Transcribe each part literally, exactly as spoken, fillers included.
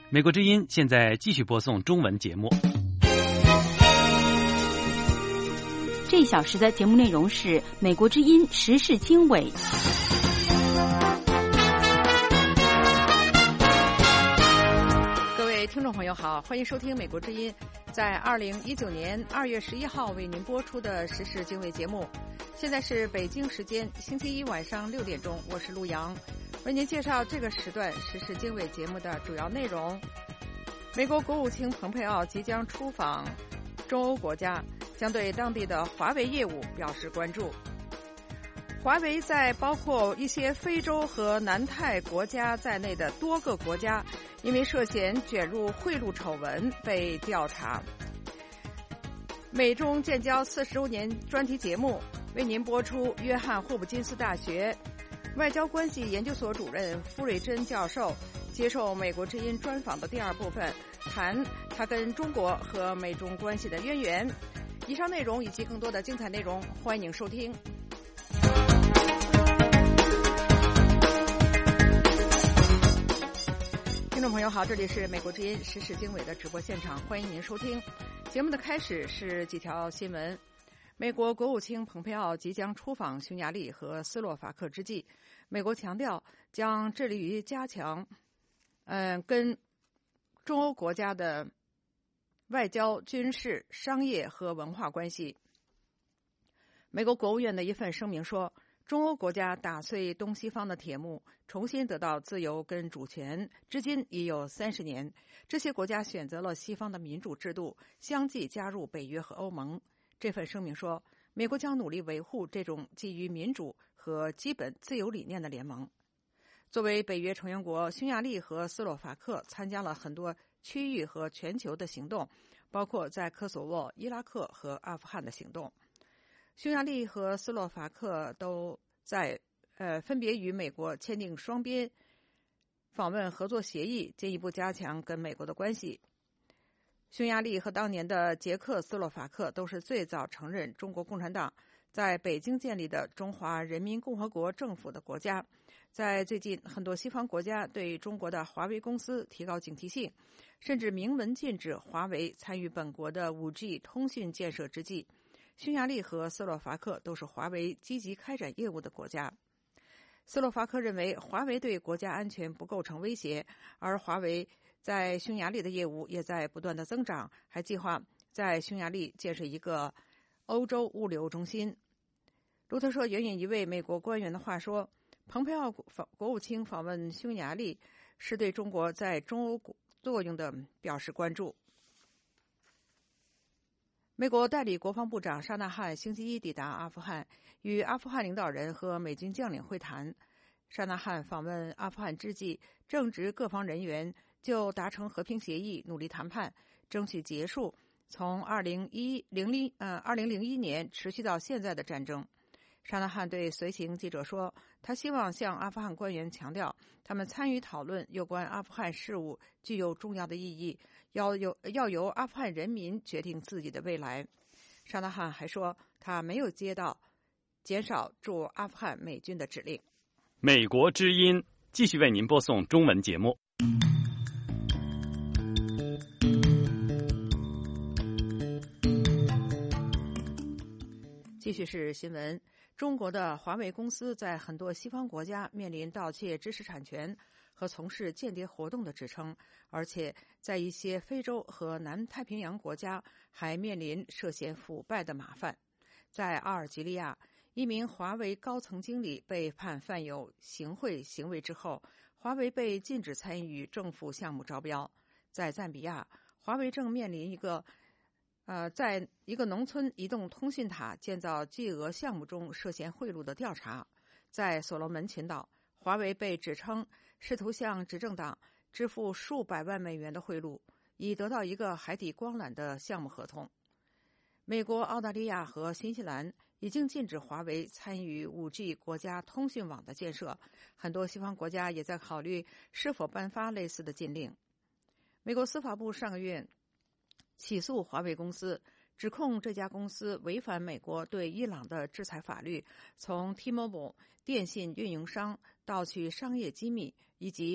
美国之音现在继续播送中文节目。 这一小时的节目内容是美国之音时事经纬。 各位听众朋友好，欢迎收听美国之音在二零一九年二月十一号为您播出的时事经纬节目。现在是北京时间星期一晚上六点钟，我是陆阳，为您介绍这个时段时事经纬节目的主要内容。美国国务卿蓬佩奥即将出访中欧国家，将对当地的华为业务表示关注。华为在包括一些非洲和南太国家在内的多个国家，因为涉嫌卷入贿赂丑闻被调查。美中建交四十周年专题节目为您播出约翰霍普金斯大学外交关系研究所主任傅瑞珍教授接受美国之音专访的第二部分，谈他跟中国和美中关系的渊源。以上内容以及更多的精彩内容，欢迎收听。听众朋友好，这里是美国之音时事经纬的直播现场，欢迎您收听。节目的开始是几条新闻。美国国务卿蓬佩奥即将出访匈牙利和斯洛伐克之际，美国强调将致力于加强嗯、呃、跟中欧国家的外交、军事、商业和文化关系。美国国务院的一份声明说，中欧国家打碎东西方的铁幕，重新得到自由跟主权，至今已有三十年。这些国家选择了西方的民主制度，相继加入北约和欧盟。这份声明说，美国将努力维护这种基于民主和基本自由理念的联盟。作为北约成员国，匈牙利和斯洛伐克参加了很多区域和全球的行动，包括在科索沃、伊拉克和阿富汗的行动。匈牙利和斯洛伐克都在呃分别与美国签订双边访问合作协议，进一步加强跟美国的关系。匈牙利和当年的捷克斯洛伐克都是最早承认中国共产党在北京建立的中华人民共和国政府的国家。在最近，很多西方国家对中国的华为公司提高警惕性，甚至明文禁止华为参与本国的 五 G 通讯建设之际，匈牙利和斯洛伐克都是华为积极开展业务的国家。斯洛伐克认为华为对国家安全不构成威胁，而华为在匈牙利的业务也在不断的增长，还计划在匈牙利建设一个欧洲物流中心。路透社援引一位美国官员的话说，蓬佩奥国务卿访问匈牙利是对中国在中欧作用的表示关注。美国代理国防部长沙纳汉星期一抵达阿富汗，与阿富汗领导人和美军将领会谈。沙纳汉访问阿富汗之际，正值各方人员就达成和平协议努力谈判，争取结束从二零零一呃二零零一年持续到现在的战争。沙纳汉对随行记者说，他希望向阿富汗官员强调，他们参与讨论有关阿富汗事务具有重要的意义，要由要由阿富汗人民决定自己的未来。沙纳汉还说，他没有接到减少驻阿富汗美军的指令。 美国之音继续为您播送中文节目。 继续是新闻。中国的华为公司在很多西方国家面临盗窃知识产权和从事间谍活动的指称，而且在一些非洲和南太平洋国家还面临涉嫌腐败的麻烦。在阿尔及利亚，一名华为高层经理被判犯有行贿行为之后，华为被禁止参与政府项目招标。在赞比亚，华为正面临一个呃，在一个农村移动通讯塔建造巨额项目中涉嫌贿赂的调查。在所罗门群岛，华为被指称试图向执政党支付数百万美元的贿赂，以得到一个海底光缆的项目合同。美国、澳大利亚和新西兰已经禁止华为参与 五 G 国家通讯网的建设，很多西方国家也在考虑是否颁发类似的禁令。美国司法部上个月起诉华为公司，指控这家公司违反美国对伊朗的制裁法律，从 T-Mobile 电信运营商盗取商业机密，以及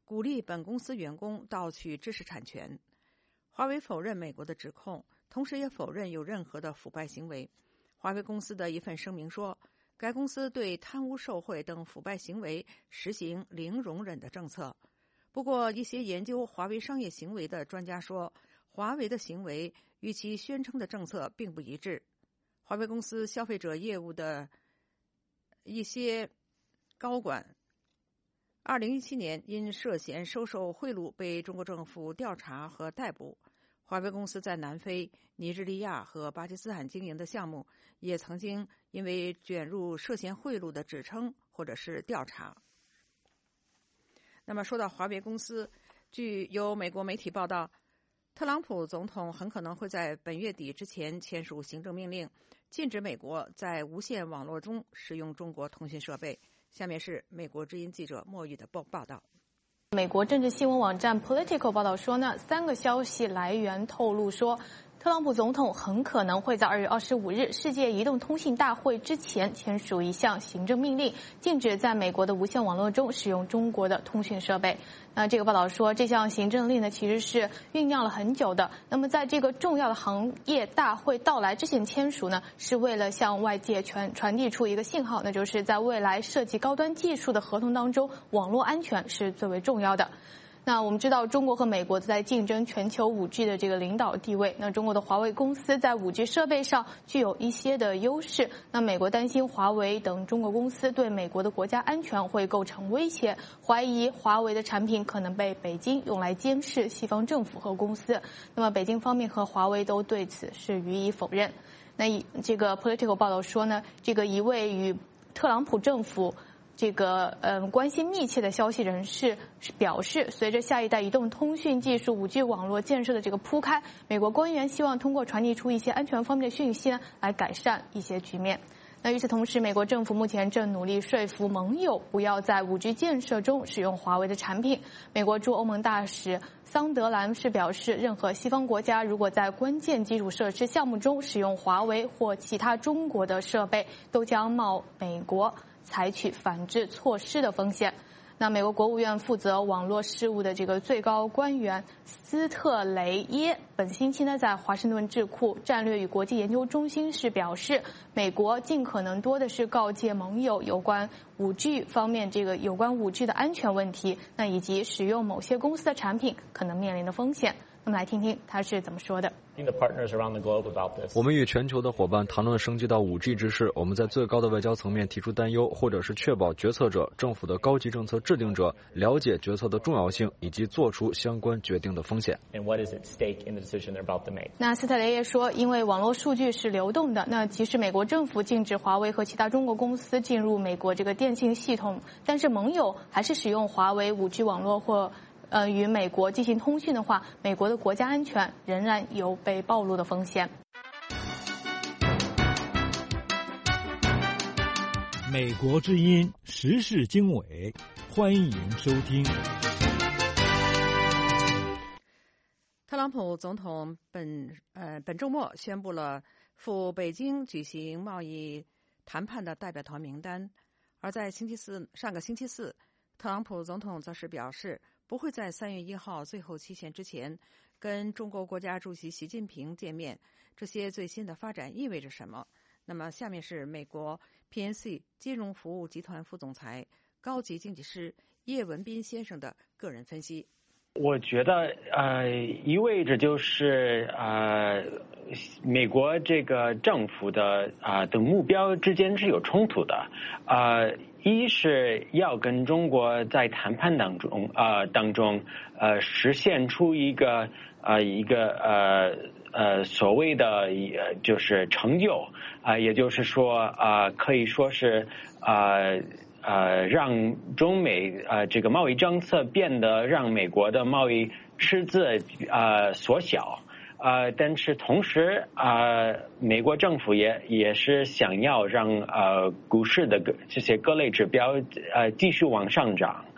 鼓励本公司员工盗取知识产权。华为否认美国的指控，同时也否认有任何的腐败行为。华为公司的一份声明说，该公司对贪污受贿等腐败行为实行零容忍的政策。不过，一些研究华为商业行为的专家说，华为的行为与其宣称的政策并不一致。华为公司消费者业务的一些高管二零一七年因涉嫌收受贿赂被中国政府调查和逮捕。华为公司在南非、尼日利亚和巴基斯坦经营的项目也曾经因为卷入涉嫌贿赂的指称或者是调查。那么说到华为公司，据有美国媒体报道，特朗普总统很可能会在本月底之前签署行政命令，禁止美国在无线网络中使用中国通讯设备。下面是美国之音记者莫玉的报报道。 美国政治新闻网站 Politico 报道说呢，三个消息来源透露说，特朗普总统很可能会在二月二十五日世界移动通信大会之前签署一项行政命令，禁止在美国的无线网络中使用中国的通讯设备。那这个报道说，这项行政令呢其实是酝酿了很久的。那么在这个重要的行业大会到来之前签署呢，是为了向外界传传递出一个信号，那就是在未来涉及高端技术的合同当中，网络安全是最为重要的。那我们知道，中国和美国在竞争全球 五 G 的这个领导地位。那中国的华为公司在 五 G 设备上具有一些的优势。那美国担心华为等中国公司对美国的国家安全会构成威胁，怀疑华为的产品可能被北京用来监视西方政府和公司。那么北京方面和华为都对此是予以否认。那这个 Politico 报道说呢，这个一位与特朗普政府这个嗯、呃、关系密切的消息人士表示，随着下一代移动通讯技术 五 G 网络建设的这个铺开，美国官员希望通过传递出一些安全方面的讯息来改善一些局面。那与此同时，美国政府目前正努力说服盟友不要在 五 G 建设中使用华为的产品。美国驻欧盟大使桑德兰是表示，任何西方国家如果在关键基础设施项目中使用华为或其他中国的设备，都将冒美国采取反制措施的风险。那美国国务院负责网络事务的这个最高官员斯特雷耶本星期呢，在华盛顿智库战略与国际研究中心是表示，美国尽可能多的是告诫盟友有关 五 G 方面这个有关 五 G 的安全问题，那以及使用某些公司的产品可能面临的风险。那么来听听他是怎么说的。 我们与全球的伙伴谈论升级到 五 G 之事，我们在最高的外交层面提出担忧，或者是确保决策者、政府的高级政策制定者了解决策的重要性以及做出相关决定的风险。 那斯特雷耶说，因为网络数据是流动的，那即使美国政府禁止华为和其他中国公司进入美国这个电信系统，但是盟友还是使用华为 五 G 网络或呃，与美国进行通讯的话，美国的国家安全仍然有被暴露的风险。 美国之音时事经纬，欢迎收听。 特朗普总统本呃本周末宣布了赴北京举行贸易谈判的代表团名单，而在星期四上个星期四，特朗普总统则是表示，不会在三月一号最后期限之前跟中国国家主席习近平见面。这些最新的发展意味着什么？那么下面是美国 P N C 金融服务集团副总裁、高级经济师叶文斌先生的个人分析。 我觉得呃，意味着就是呃，美国这个政府的啊、呃、的目标之间是有冲突的。呃，一是要跟中国在谈判当中啊、呃、当中呃实现出一个呃一个呃呃所谓的呃就是成就啊、呃，也就是说啊、呃、可以说是啊。呃呃，让中美呃这个贸易政策变得让美国的贸易赤字呃缩小，呃，但是同时呃，美国政府也也是想要让呃股市的这些各类指标呃继续往上涨，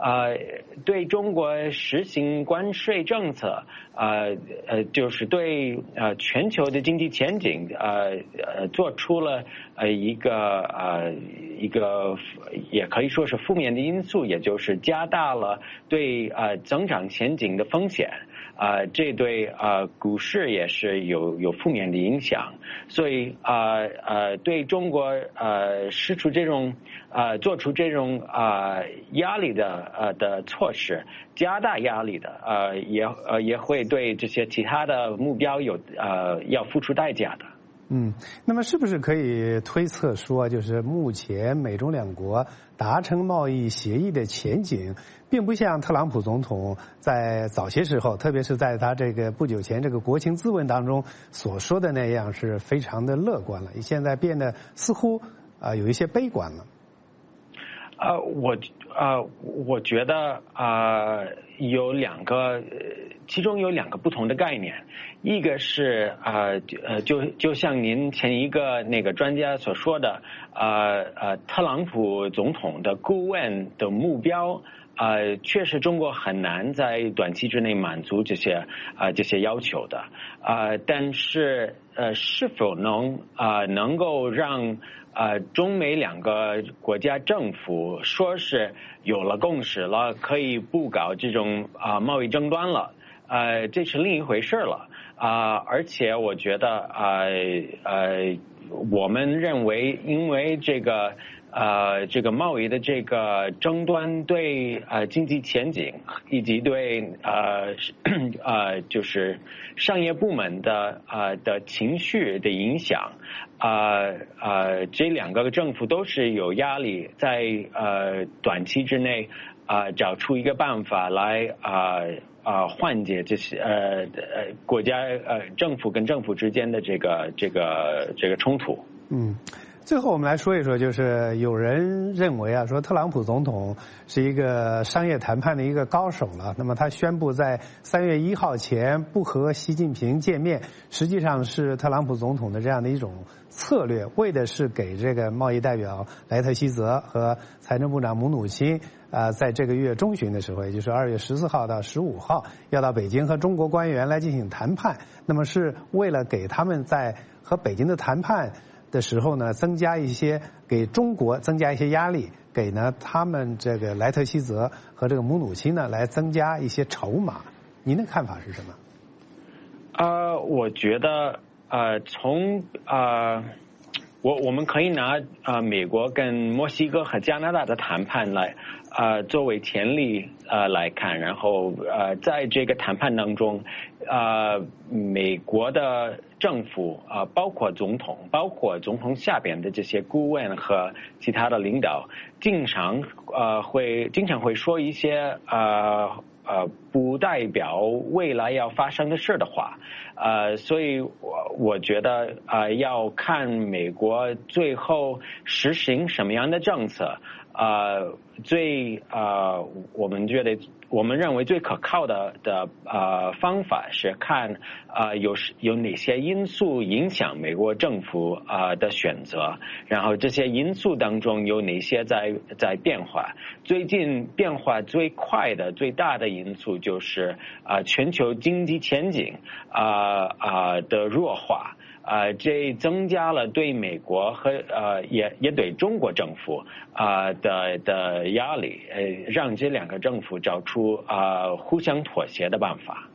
呃，对中国实行关税政策，呃呃，就是对呃全球的经济前景，呃呃，做出了呃一个呃一个也可以说是负面的因素，也就是加大了对呃增长前景的风险。啊、呃，这对呃股市也是有有负面的影响，所以啊 呃, 呃对中国呃施出这种呃做出这种啊、呃、压力的呃的措施，加大压力的呃也呃也会对这些其他的目标有呃要付出代价的。 嗯，那么是不是可以推测说，就是目前美中两国达成贸易协议的前景，并不像特朗普总统在早些时候，特别是在他这个不久前这个国情咨文当中所说的那样，是非常的乐观了，现在变得似乎啊、呃、有一些悲观了。 呃，我呃，我觉得啊、呃，有两个，其中有两个不同的概念，一个是啊呃就就像您前一个那个专家所说的，呃呃，特朗普总统的顾问的目标。呃，确实，中国很难在短期之内满足这些啊、呃、这些要求的啊、呃，但是呃，是否能啊、呃、能够让呃中美两个国家政府说是有了共识了，可以不搞这种啊、呃、贸易争端了，呃，这是另一回事了啊、呃，而且我觉得呃呃，我们认为，因为这个。呃，这个贸易的这个争端对呃经济前景以及对呃呃就是商业部门的呃的情绪的影响，呃呃这两个政府都是有压力，在呃短期之内啊、呃、找出一个办法来啊啊、呃呃、缓解这些呃呃国家呃政府跟政府之间的这个这个这个冲突。 嗯。最后我们来说一说，就是有人认为啊，说特朗普总统是一个商业谈判的一个高手了。那么他宣布在三月一号前不和习近平见面，实际上是特朗普总统的这样的一种策略，为的是给这个贸易代表莱特希泽和财政部长姆努钦啊、呃，在这个月中旬的时候，也就是二月十四号到十五号，要到北京和中国官员来进行谈判。那么是为了给他们在和北京的谈判的时候呢，增加一些给中国增加一些压力，给呢他们这个莱特希泽和这个姆努钦呢来增加一些筹码。您的看法是什么？ 呃，我觉得呃，从呃，我我们可以拿呃美国跟墨西哥和加拿大的谈判来呃作为前例呃来看，然后呃在这个谈判当中，呃美国的政府啊、呃，包括总统，包括总统下边的这些顾问和其他的领导，经常呃会经常会说一些呃呃不代表未来要发生的事的话，呃，所以我我觉得呃要看美国最后实行什么样的政策。呃，最呃，我们觉得，我们认为最可靠的的呃方法是看呃有有哪些因素影响美国政府啊、呃、的选择，然后这些因素当中有哪些在在变化。最近变化最快的、最大的因素就是啊、呃、全球经济前景啊啊、呃呃、的弱化。呃，这增加了对美国和呃也也对中国政府啊、呃、的的压力，呃，让这两个政府找出啊、呃、互相妥协的办法。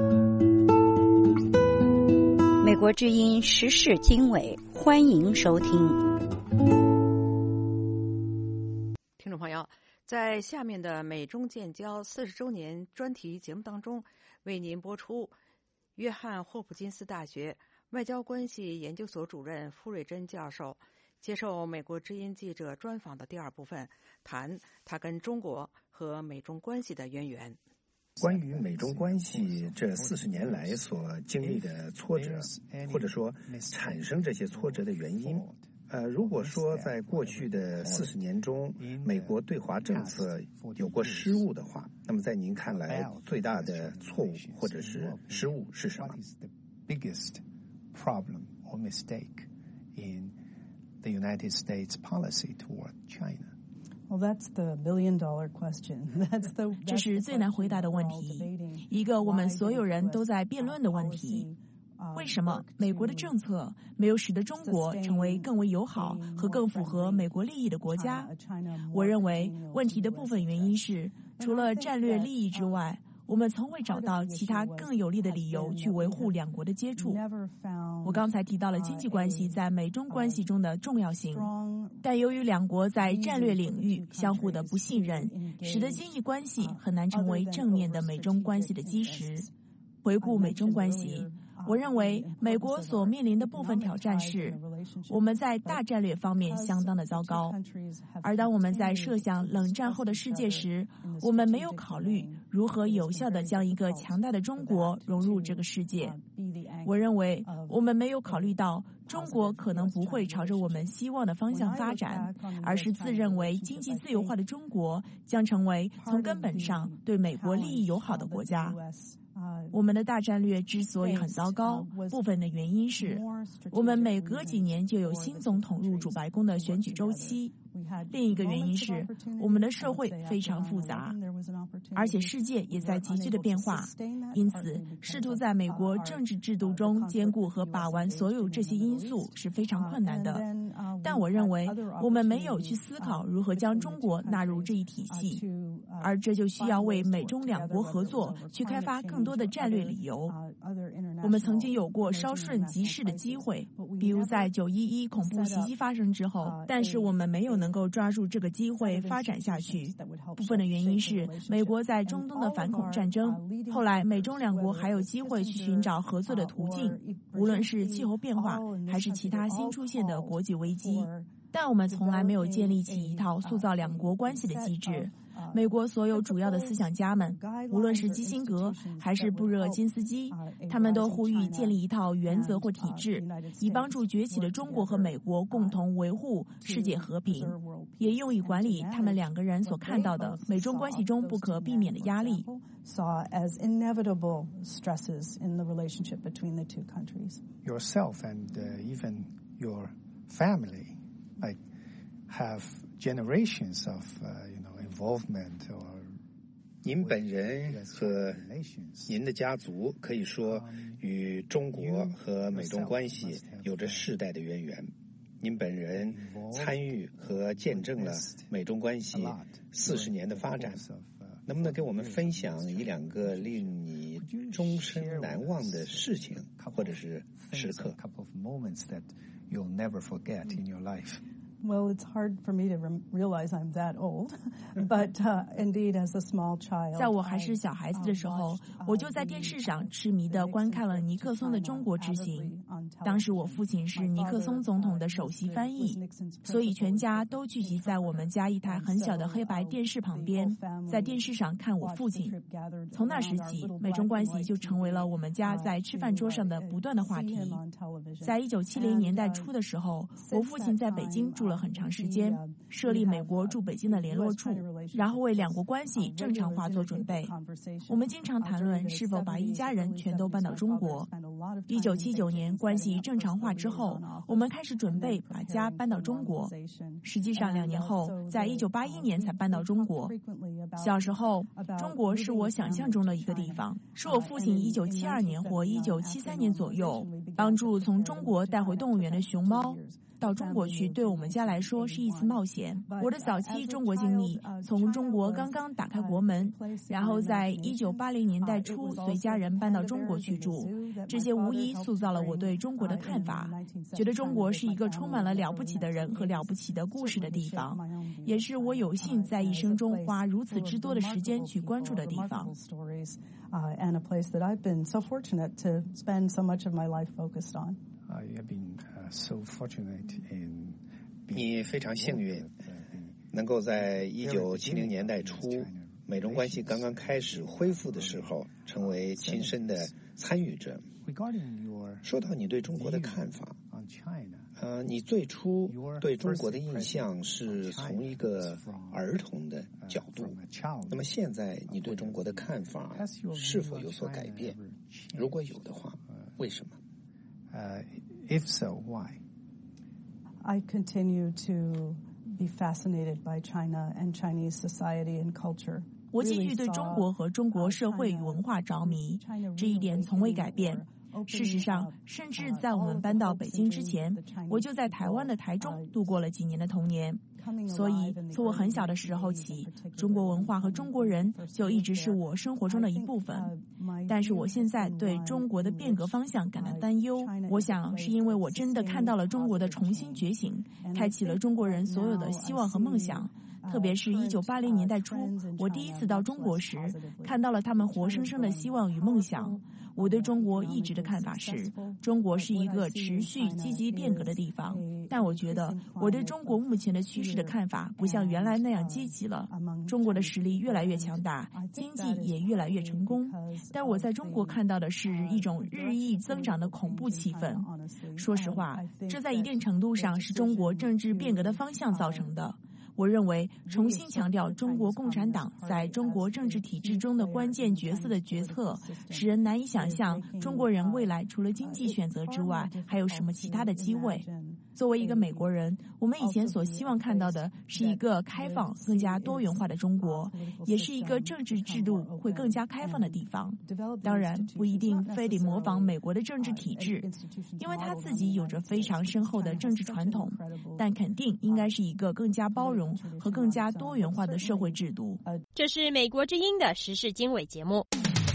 美国之音时事经纬，欢迎收听。 听众朋友，在下面的美中建交四十周年专题节目当中，为您播出约翰霍普金斯大学外交关系研究所主任傅瑞珍教授接受美国之音记者专访的第二部分，谈他跟中国和美中关系的渊源。 关于美中关系这四十年来所经历的挫折，或者说产生这些挫折的原因，呃，如果说在过去的四十年中，美国对华政策有过失误的话，那么在您看来，最大的错误或者是失误是什么 ？Problem or mistake in the United States policy toward China. 这是最难回答的问题，一个我们所有人都在辩论的问题。为什么美国的政策没有使得中国成为更为友好和更符合美国利益的国家？我认为问题的部分原因是，除了战略利益之外，我们从未找到其他更有利的理由去维护两国的接触。我刚才提到了经济关系在美中关系中的重要性，但由于两国在战略领域相互的不信任，使得经济关系很难成为正面的美中关系的基石。回顾美中关系，我认为美国所面临的部分挑战是，我们在大战略方面相当的糟糕，而当我们在设想冷战后的世界时，我们没有考虑如何有效地将一个强大的中国融入这个世界。我认为我们没有考虑到中国可能不会朝着我们希望的方向发展，而是自认为经济自由化的中国将成为从根本上对美国利益友好的国家。我们的大战略之所以很糟糕，部分的原因是我们每隔几年就有新总统入主白宫的选举周期，另一个原因是我们的社会非常复杂，而且世界也在急剧的变化，因此试图在美国政治制度中兼顾和把玩所有这些因素是非常困难的。但我认为我们没有去思考如何将中国纳入这一体系，而这就需要为美中两国合作去开发更多的战略理由。我们曾经有过稍瞬即逝的机会，比如在九一一恐怖袭击发生之后，但是我们没有能够抓住这个机会发展下去。部分的原因是美国在中东的反恐战争，后来美中两国还有机会去寻找合作的途径，无论是气候变化还是其他新出现的国际危机。但我们从来没有建立起一套塑造两国关系的机制。美国所有主要的思想家们，无论是基辛格还是布热津斯基，他们都呼吁建立一套原则或体制，以帮助崛起的中国和美国共同维护世界和平，也用以管理他们两个人所看到的美中关系中不可避免的压力。 Yourself and uh, even your family, like, have generations of, uh, you know, involvement or 您本人和您的家族可以说与中国和美中关系有着世代的渊源。您本人参与和见证了美中关系四十年的发展，能不能给我们分享一两个令你终身难忘的事情或者是时刻？ Well, it's hard for me to realize I'm that old, but uh, indeed, as a small child, 在我还是小孩子的时候，我就在电视上痴迷地观看了尼克松的中国之行。当时我父亲是尼克松总统的首席翻译，所以全家都聚集在我们家一台很小的黑白电视旁边，在电视上看我父亲。从那时起，美中关系就成为了我们家在吃饭桌上的不断的话题。在一九七零年代初的时候，我父亲在北京住了很长时间，设立美国驻北京的联络处，然后为两国关系正常化做准备。我们经常谈论是否把一家人全都搬到中国。一九七九年关系正常化之后，我们开始准备把家搬到中国。实际上两年后，在一九八一年才搬到中国。小时候，中国是我想象中的一个地方，是我父亲一九七二年或一九七三年左右帮助从中国带回动物园的熊猫。到中国去对我们家来说是一次冒险。我的早期中国经历，从中国刚刚打开国门，然后在一九八零年代初随家人搬到中国去住，这些无疑塑造了我对中国的看法，觉得中国是一个充满了了不起的人和了不起的故事的地方，也是我有幸在一生中花如此之多的时间去关注的地方。 And a place that I've been so fortunate to spend so much of my life focused on. Uh, you have been uh, so fortunate in 你非常幸运，能够在一九七零年代初，美中关系刚刚开始恢复的时候，成为亲身的参与者。说到你对中国的看法，呃，你最初对中国的印象是从一个儿童的角度，那么现在你对中国的看法是否有所改变？如果有的话，为什么 ？Uh, if so, why? I continue to be fascinated by China and Chinese society and culture. 我继续对中国和中国社会与文化着迷，这一点从未改变。事实上，甚至在我们搬到北京之前，我就在台湾的台中度过了几年的童年。所以，从我很小的时候起，中国文化和中国人就一直是我生活中的一部分。但是我现在对中国的变革方向感到担忧，我想是因为我真的看到了中国的重新觉醒，开启了中国人所有的希望和梦想。特别是一九八零年代初，我第一次到中国时，看到了他们活生生的希望与梦想。我对中国一直的看法是，中国是一个持续积极变革的地方。但我觉得，我对中国目前的趋势的看法不像原来那样积极了。中国的实力越来越强大，经济也越来越成功。但我在中国看到的是一种日益增长的恐怖气氛。说实话，这在一定程度上是中国政治变革的方向造成的。我认为，重新强调中国共产党在中国政治体制中的关键角色的决策，使人难以想象中国人未来除了经济选择之外，还有什么其他的机会。作为一个美国人，我们以前所希望看到的是一个开放、更加多元化的中国，也是一个政治制度会更加开放的地方。当然，不一定非得模仿美国的政治体制，因为它自己有着非常深厚的政治传统，但肯定应该是一个更加包容和更加多元化的社会制度。 这是美国之音的时事经纬节目。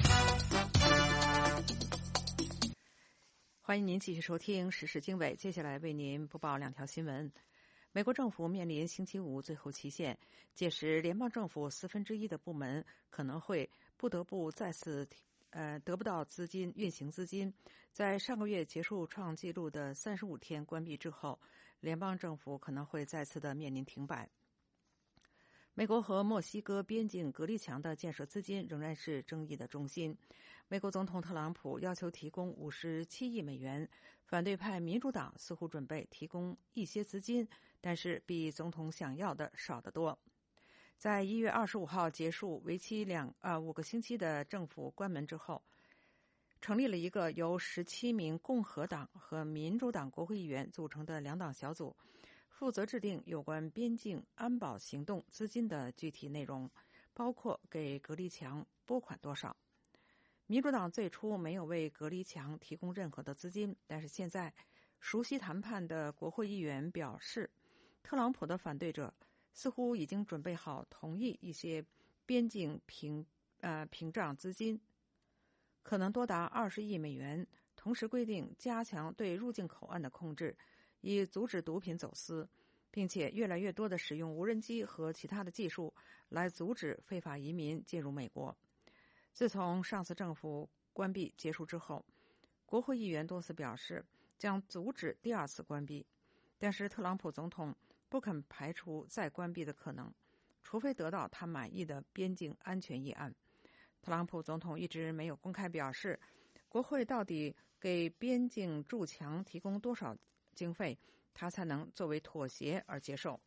欢迎您继续收听时事经纬，接下来为您播报两条新闻。美国政府面临星期五最后期限，届时联邦政府四分之一的部门可能会不得不再次呃得不到资金运行资金。在上个月结束创纪录的三十五天关闭之后，联邦政府可能会再次的面临停摆。美国和墨西哥边境隔离墙的建设资金仍然是争议的中心。美国总统特朗普要求提供五十七亿美元，反对派民主党似乎准备提供一些资金，但是比总统想要的少得多。在一月二十五号结束为期两呃五个星期的政府关门之后，成立了一个由十七名共和党和民主党国会议员组成的两党小组，负责制定有关边境安保行动资金的具体内容，包括给隔离墙拨款多少。民主党最初没有为隔离墙提供任何的资金，但是现在熟悉谈判的国会议员表示，特朗普的反对者似乎已经准备好同意一些边境屏呃屏障资金，可能多达二十亿美元，同时规定加强对入境口岸的控制，以阻止毒品走私，并且越来越多的使用无人机和其他的技术来阻止非法移民进入美国。自从上次政府关闭结束之后，国会议员多次表示将阻止第二次关闭，但是特朗普总统不肯排除再关闭的可能，除非得到他满意的边境安全议案。特朗普总统一直没有公开表示，国会到底给边境筑墙提供多少经费，他才能作为妥协而接受。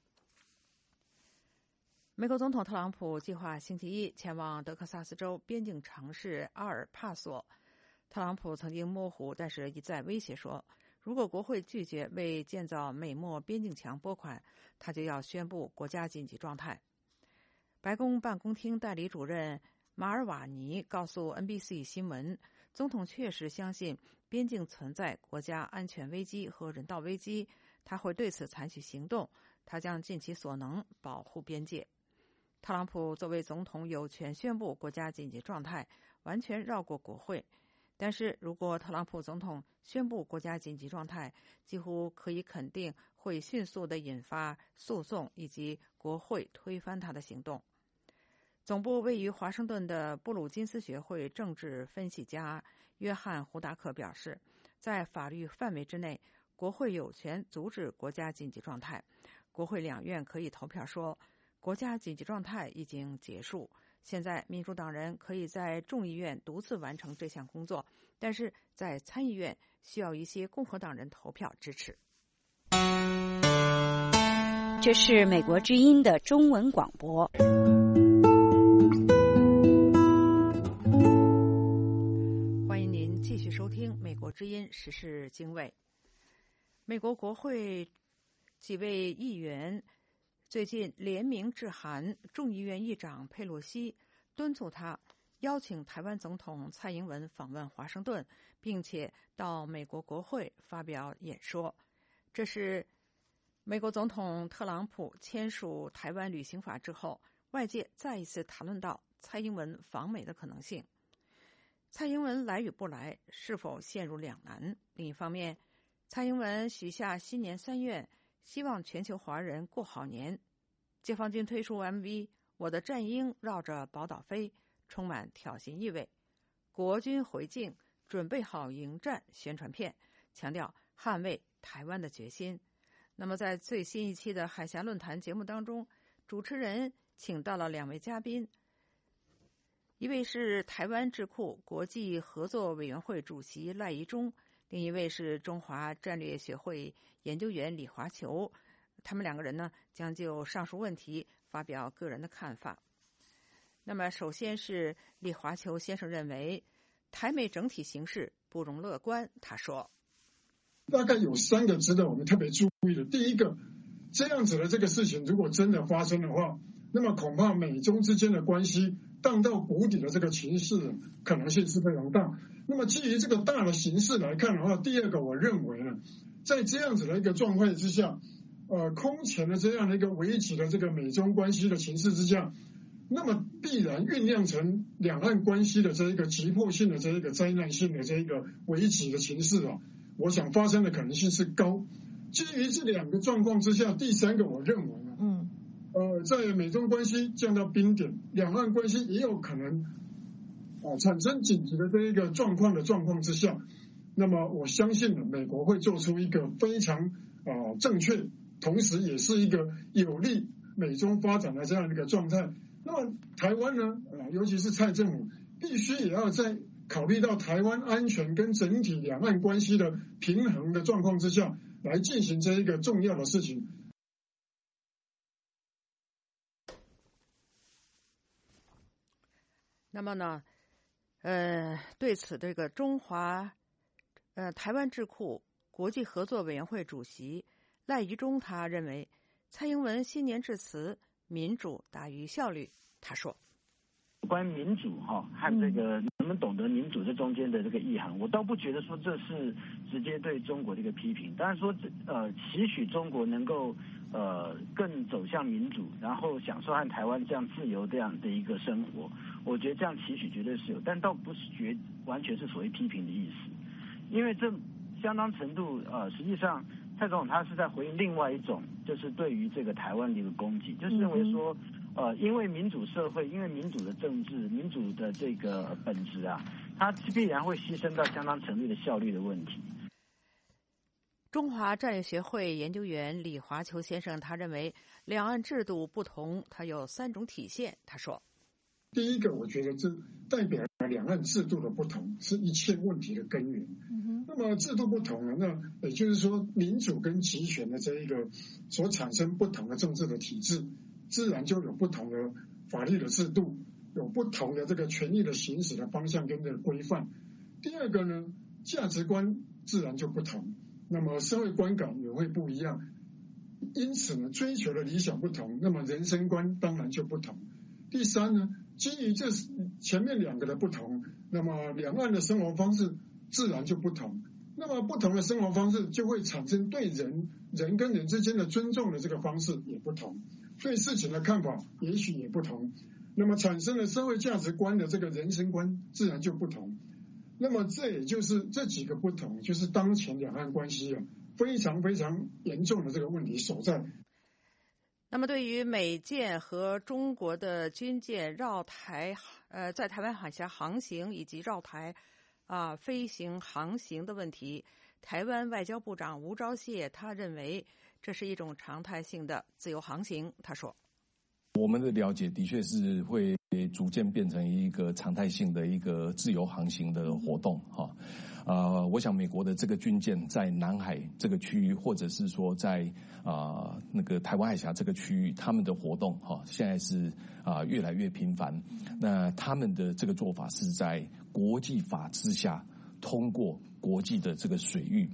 美国总统特朗普计划星期一前往德克萨斯州边境城市阿尔帕索。特朗普曾经模糊，但是一再威胁说，如果国会拒绝为建造美墨边境墙拨款，他就要宣布国家紧急状态。白宫办公厅代理主任马尔瓦尼告诉 N B C 新闻，总统确实相信边境存在国家安全危机和人道危机，他会对此采取行动，他将尽其所能保护边界。特朗普作为总统有权宣布国家紧急状态，完全绕过国会。但是如果特朗普总统宣布国家紧急状态，几乎可以肯定会迅速地引发诉讼以及国会推翻他的行动。总部位于华盛顿的布鲁金斯学会政治分析家约翰·胡达克表示，在法律范围之内，国会有权阻止国家紧急状态。国会两院可以投票说，国家紧急状态已经结束，现在民主党人可以在众议院独自完成这项工作，但是在参议院需要一些共和党人投票支持。 这是美国之音的中文广播。 欢迎您继续收听美国之音时事经纬。美国国会几位议员最近联名致函众议院议长佩洛西，敦促他邀请台湾总统蔡英文访问华盛顿，并且到美国国会发表演说。这是美国总统特朗普签署台湾旅行法之后，外界再一次谈论到蔡英文访美的可能性。蔡英文来与不来，是否陷入两难？另一方面，蔡英文许下新年三愿，希望全球华人过好年。解放军推出 M V《我的战鹰绕着宝岛飞》，充满挑衅意味。国军回敬准备好迎战宣传片，强调捍卫台湾的决心。那么在最新一期的海峡论坛节目当中，主持人请到了两位嘉宾，一位是台湾智库国际合作委员会主席赖宜中，另一位是中华战略学会研究员李华球。他们两个人呢，将就上述问题发表个人的看法。那么首先是李华球先生认为，台美整体形势不容乐观。他说， 大概有三个值得我们特别注意的。第一个，这样子的这个事情如果真的发生的话，那么恐怕美中之间的关系荡到谷底的这个情势可能性是非常大。那么基于这个大的形势来看的话，第二个我认为呢，在这样子的一个状况之下，呃，空前的这样的一个危急的这个美中关系的形势之下，那么必然酝酿成两岸关系的这一个急迫性的这一个灾难性的这一个危急的情势啊，我想发生的可能性是高。基于这两个状况之下，第三个我认为呢，嗯，呃，在美中关系降到冰点，两岸关系也有可能啊产生紧急的这一个状况的状况之下，那么我相信呢，美国会做出一个非常啊正确，同时也是一个有利美中发展的这样的一个状态。那么台湾呢，啊，尤其是蔡政府，必须也要在考虑到台湾安全跟整体两岸关系的平衡的状况之下，来进行这一个重要的事情。 那么呢，呃，对此，这个中华呃台湾智库国际合作委员会主席赖宜中他认为，蔡英文新年致辞民主大于效率。他说， 关于民主哈和这个能不能懂得民主这中间的这个意涵，我倒不觉得说这是直接对中国的一个批评。当然说呃期许中国能够呃更走向民主，然后享受和台湾这样自由这样的一个生活，我觉得这样期许绝对是有，但倒不是绝完全是所谓批评的意思，因为这相当程度呃实际上蔡总统他是在回应另外一种就是对于这个台湾的一个攻击，就是认为说。呃，因为民主社会，因为民主的政治，民主的这个本质啊，它必然会牺牲到相当程度的效率的问题。 中华战略学会研究员李华球先生他认为，两岸制度不同，它有三种体现。他说， 第一个，我觉得这代表两岸制度的不同是一切问题的根源。嗯、那么制度不同呢，那也就是说，民主跟集权的这一个所产生不同的政治的体制。自然就有不同的法律的制度，有不同的这个权利的行使的方向跟这个规范。第二个呢，价值观自然就不同，那么社会观感也会不一样。因此呢，追求的理想不同，那么人生观当然就不同。第三呢，基于这前面两个的不同，那么两岸的生活方式自然就不同。那么不同的生活方式就会产生对人人跟人之间的尊重的这个方式也不同。对事情的看法也许也不同，那么产生了社会价值观的这个人生观自然就不同。那么这也就是这几个不同，就是当前两岸关系啊非常非常严重的这个问题所在。 那么对于美舰和中国的军舰绕台呃在台湾海峡航行以及绕台啊、呃、飞行航行的问题，台湾外交部长吴钊燮他认为这是一种常态性的自由航行。他说， 我们的了解的确是会逐渐变成一个常态性的一个自由航行的活动哈。呃，我想美国的这个军舰在南海这个区域，或者是说在啊、呃、那个台湾海峡这个区域，他们的活动哈，现在是啊、呃、越来越频繁。那他们的这个做法是在国际法之下通过国际的这个水域。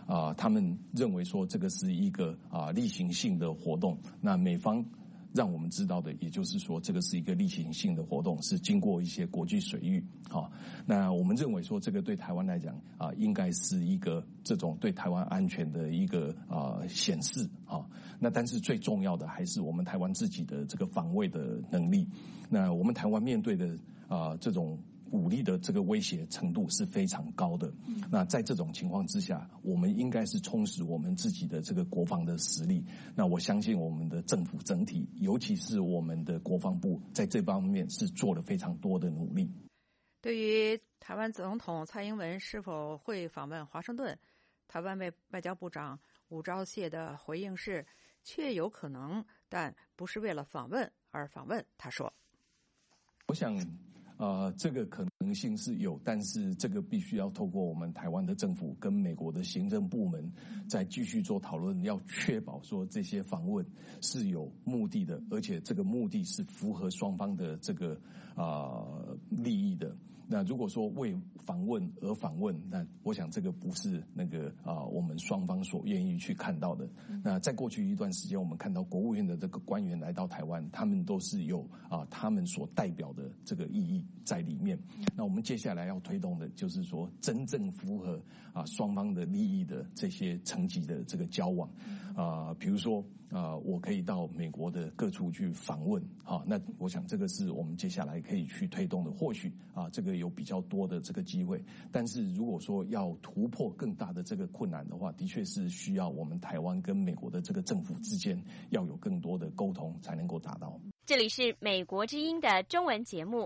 啊，他们认为说这个是一个啊例行性的活动。那美方让我们知道的，也就是说这个是一个例行性的活动，是经过一些国际水域。好，那我们认为说这个对台湾来讲啊，应该是一个这种对台湾安全的一个啊显示啊。那但是最重要的还是我们台湾自己的这个防卫的能力。那我们台湾面对的啊这种武力的这个威胁程度是非常高的。那在这种情况之下，我们应该是充实我们自己的这个国防的实力。那我相信我们的政府整体，尤其是我们的国防部，在这方面是做了非常多的努力。 对于台湾总统蔡英文是否会访问华盛顿，台湾外外交部长吴钊燮的回应是：确有可能，但不是为了访问而访问。他说：“ 我想。”呃，这个可能性是有，但是这个必须要透过我们台湾的政府跟美国的行政部门再继续做讨论，要确保说这些访问是有目的的，而且这个目的是符合双方的这个啊、呃、利益的。那如果说为访问而访问，那我想这个不是那个啊、呃、我们双方所愿意去看到的。那在过去一段时间，我们看到国务院的这个官员来到台湾，他们都是有啊、呃、他们所代表的这个意义在里面。那我们接下来要推动的就是说，真正符合啊、呃、双方的利益的这些层级的这个交往啊、呃，比如说啊、呃，我可以到美国的各处去访问啊，那我想这个是我们接下来可以去推动的。或许啊，这个有比较多的这个机会，但是如果说要突破更大的这个困难的话，的确是需要我们台湾跟美国的这个政府之间要有更多的沟通才能够达到。 这里是美国之音的中文节目。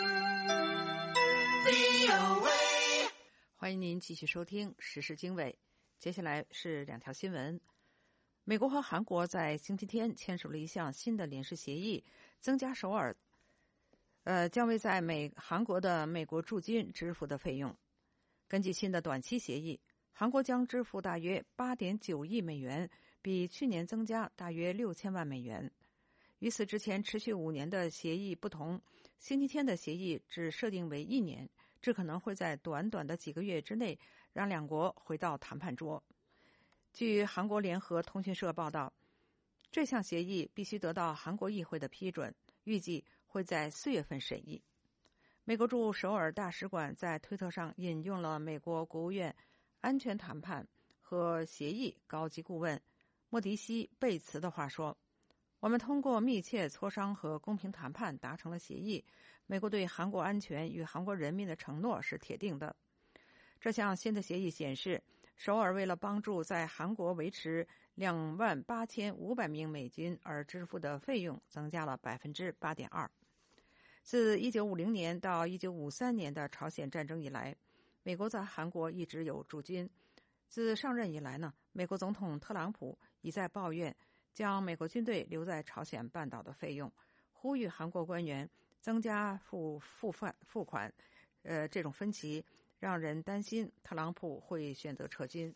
欢迎您继续收听时事经纬。接下来是两条新闻。美国和韩国在星期天签署了一项新的临时协议，增加首尔呃将为在美韩国的美国驻军支付的费用。根据新的短期协议，韩国将支付大约 八点九亿美元，比去年增加大约六千万美元。与此之前持续五年的协议不同，星期天的协议只设定为一年，这可能会在短短的几个月之内让两国回到谈判桌。据韩国联合通讯社报道，这项协议必须得到韩国议会的批准，预计会在四月份审议。美国驻首尔大使馆在推特上引用了美国国务院安全谈判和协议高级顾问莫迪西贝茨的话说：“我们通过密切磋商和公平谈判达成了协议，美国对韩国安全与韩国人民的承诺是铁定的。”这项新的协议显示，首尔为了帮助在韩国维持两万八千五百名美军而支付的费用增加了 百分之八点二。 自一九五零年到一九五三年的朝鲜战争以来，美国在韩国一直有驻军。自上任以来呢，美国总统特朗普一再抱怨将美国军队留在朝鲜半岛的费用，呼吁韩国官员增加付付款付款。呃，这种分歧让人担心特朗普会选择撤军。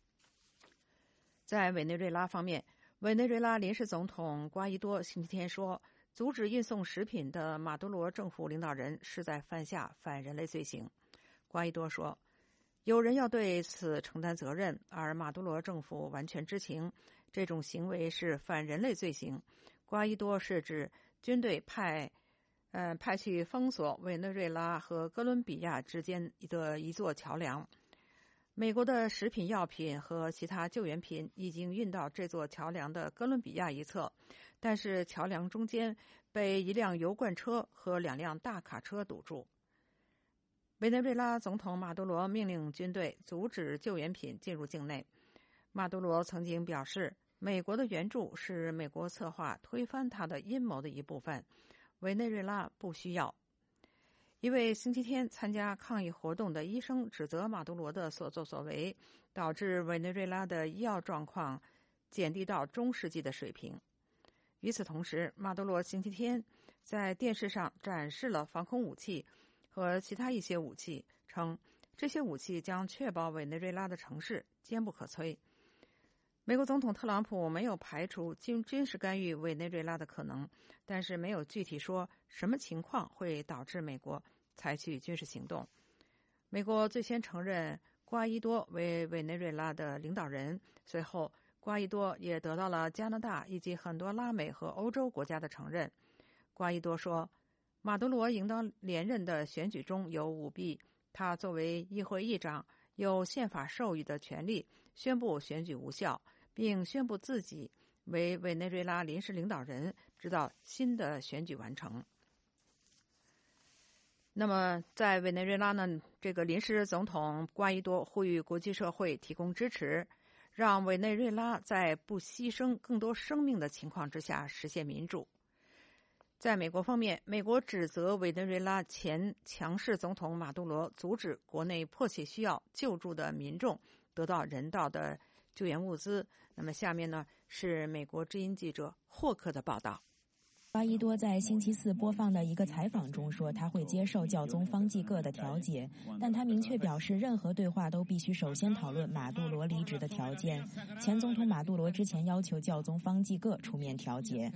在委内瑞拉方面，委内瑞拉临时总统瓜伊多星期天说，阻止运送食品的马杜罗政府领导人是在犯下反人类罪行。瓜伊多说，有人要对此承担责任，而马杜罗政府完全知情，这种行为是反人类罪行。瓜伊多是指军队派呃，派去封锁委内瑞拉和哥伦比亚之间的一座桥梁。美国的食品药品和其他救援品已经运到这座桥梁的哥伦比亚一侧，但是桥梁中间被一辆油罐车和两辆大卡车堵住。委内瑞拉总统马杜罗命令军队阻止救援品进入境内。马杜罗曾经表示，美国的援助是美国策划推翻他的阴谋的一部分，委内瑞拉不需要。一位星期天参加抗议活动的医生指责马杜罗的所作所为导致委内瑞拉的医药状况减低到中世纪的水平。与此同时，马杜罗星期天在电视上展示了防空武器和其他一些武器，称这些武器将确保委内瑞拉的城市坚不可摧。美国总统特朗普没有排除军军事干预委内瑞拉的可能，但是没有具体说什么情况会导致美国采取军事行动。美国最先承认瓜伊多为委内瑞拉的领导人。随后，瓜伊多也得到了加拿大以及很多拉美和欧洲国家的承认。瓜伊多说，马杜罗赢得连任的选举中有舞弊，他作为议会议长有宪法授予的权利，宣布选举无效，并宣布自己为委内瑞拉临时领导人，直到新的选举完成。那么在委内瑞拉呢，这个临时总统瓜伊多呼吁国际社会提供支持，让委内瑞拉在不牺牲更多生命的情况之下实现民主。在美国方面，美国指责委内瑞拉前强势总统马杜罗阻止国内迫切需要救助的民众得到人道的救援物资。那么下面呢是美国之音记者霍克的报道。 瓜伊多在星期四播放的一个采访中说，他会接受教宗方济各的调解，但他明确表示，任何对话都必须首先讨论马杜罗离职的条件。前总统马杜罗之前要求教宗方济各出面调解。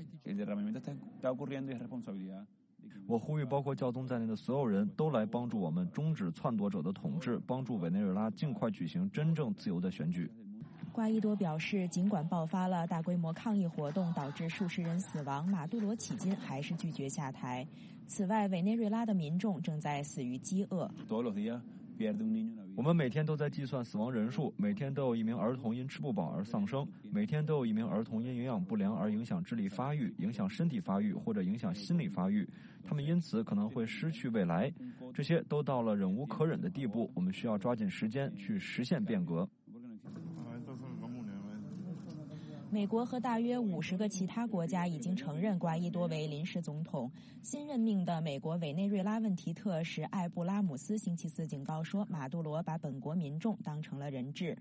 我呼吁包括教宗在内的所有人都来帮助我们终止篡夺者的统治，帮助委内瑞拉尽快举行真正自由的选举。 瓜伊多表示，尽管爆发了大规模抗议活动，导致数十人死亡，马杜罗迄今还是拒绝下台。此外，委内瑞拉的民众正在死于饥饿。 我们每天都在计算死亡人数，每天都有一名儿童因吃不饱而丧生，每天都有一名儿童因营养不良而影响智力发育、影响身体发育或者影响心理发育，他们因此可能会失去未来。这些都到了忍无可忍的地步，我们需要抓紧时间去实现变革。 美国和大约五十个其他国家已经承认瓜伊多为临时总统。新任命的美国委内瑞拉问题特使艾布拉姆斯星期四警告说，马杜罗把本国民众当成了人质。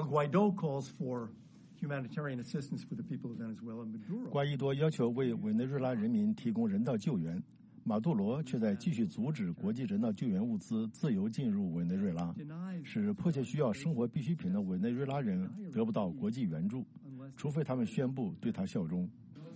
瓜伊多要求为委内瑞拉人民提供人道救援，马杜罗却在继续阻止国际人道救援物资自由进入委内瑞拉，使迫切需要生活必需品的委内瑞拉人得不到国际援助，除非他们宣布对他效忠。